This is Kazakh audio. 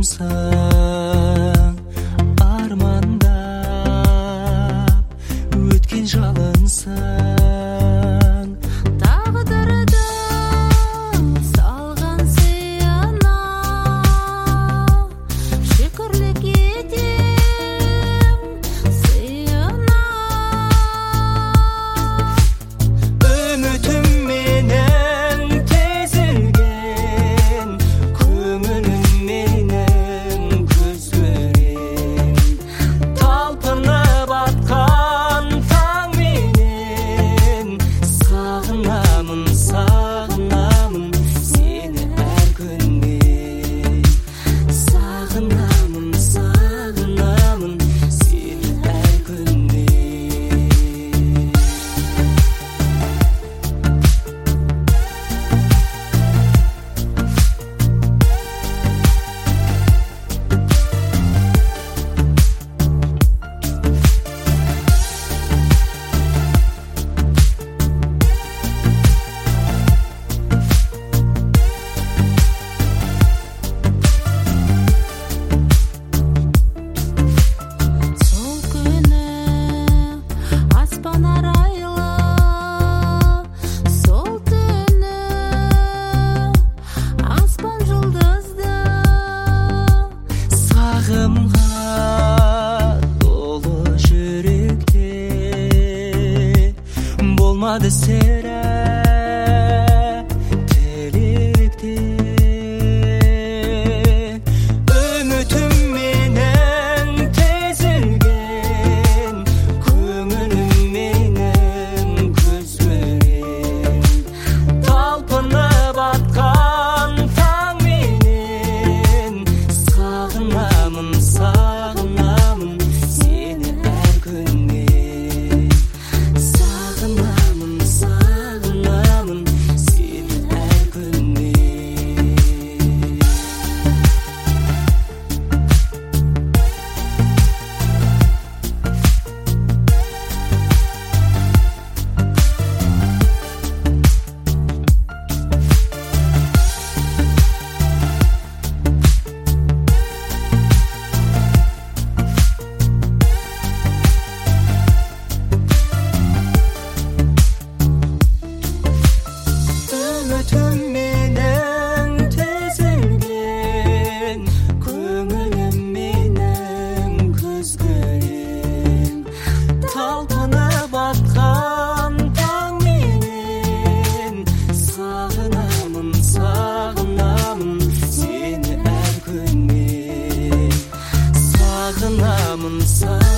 жалынсаң, армандап өткен жалынсаң, тағдырдың салған сыйына шүкірлік етем сыйына. Үмітім менің тезілген, көңілім менің көз көрем, талпынып атқан таң менен сағынамын, сағынамын сені әр күнде, сағынамын, сағынамын сені әр күнде. Сол күні аспан арайлы, сол түні аспан жұлдызды, Сағымға толы жүректе болмады сірә тілекте. Үмітім менің тезілген, көңілім менің көз көрем, талпынып атқан таң менен сағынамын, сағынамын сені әр күнде, сағынамын, сағынамын сені әр күнде. Үмітім менің тезілген, көңілім менің көз көрем, талпынып атқан таң менен сағынамын, сағынамын сені әр күнде, сағынамын,